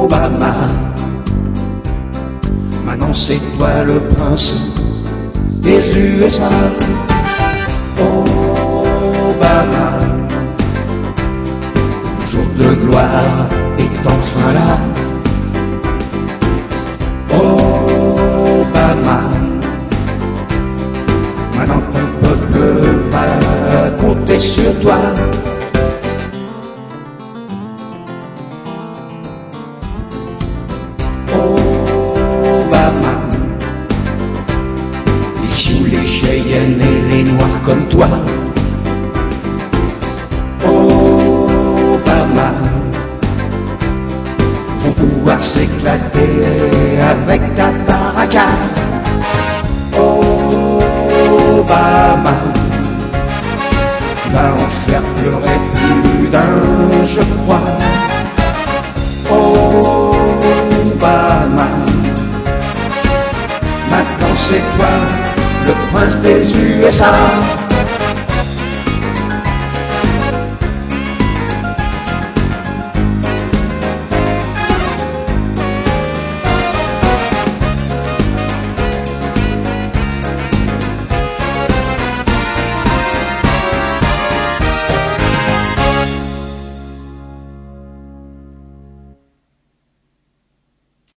Obama. Maintenant c'est toi le prince des USA. Obama, le jour de gloire est enfin là. Obama, maintenant ton peuple va compter sur toi. Obama, les Sioux, les Cheyennes et les Noirs comme toi. Obama, vont pouvoir s'éclater avec ta baraka. Obama, va en faire pleurer plus d'un, je crois. Obama, maintenant c'est toi le prince des USA.